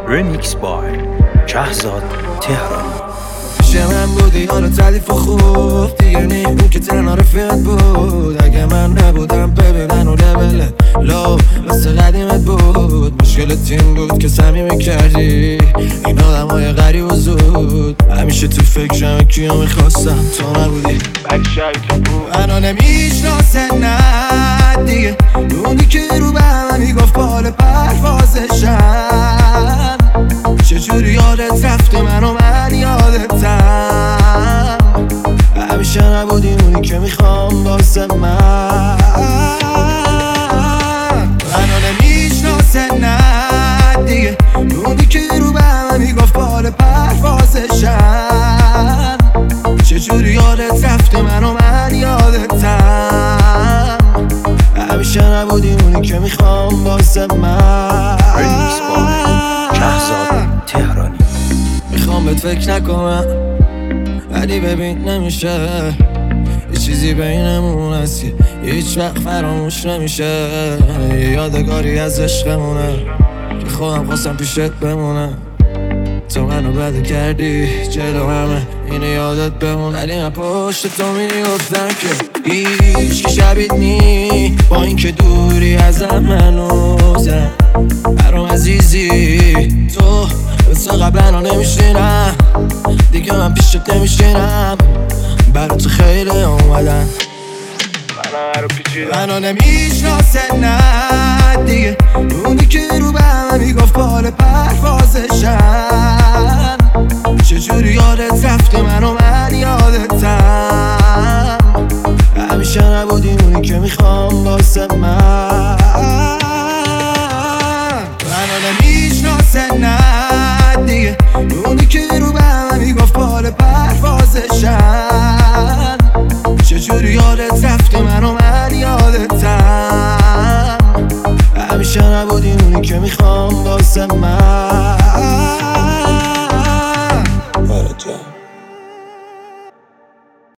Remix by شهزاد تهرانی. پیش من بودی حالا تعلیف و خوب دیگه نیم اون که تنها رفیقت بود. اگه من نبودم ببینن و لبلت لو مثل قدیمت بود. مشکلت این بود که صمیمی کردی این آدم های غریب و زود. همیشه تو فکرم کیو میخواستم تو نبودی ولی شاید بود. منو نمیشناسه نه دیگه اونی که رو به همه میگفت بال پروازشم. چجوری یادت رفته منو من یادتم. همیشه نبودی اونی که میخوام واسه من. منو نمیشناسه نه دیگه اونی که رو به همه میگفت بال پروازشم. چجوری یادت رفته منو من یادتم. همیشه نبودی اونی که میخوام واسه من. Remix by شهزاد تهرانی. میخوام بهت فکر نکنم ولی ببین نمیشه. یه چیزی بینمون هست که هیچ وقت فراموش نمیشه. یه یادگاری از عشقمونه که خودم خواستم پیشت بمونه. تو منو بده کردی جلو همه اینو یادت بمون. ولی من پشت تو میگفتم که هیچ که شبیت نی. با این که دوری ازم منوزم برام عزیزی. تو مثل قبلا نمیشینم دیگه من پیشت نمیشینم. برا تو خیلی اومدن منو نمیشناسه نه دیگه اونی که رو به همه میگفت بال پروازشم. چجوری یادت رفته منو من یادتم. همیشه نبودی اونی که میخوام واسه من. منو نمیشناسه نه دیگه اونی که رو به همه میگفت بال پروازشم. چجوری یادت رفته منو من یادتم. همیشه نبودی اونی که میخوام واسه من.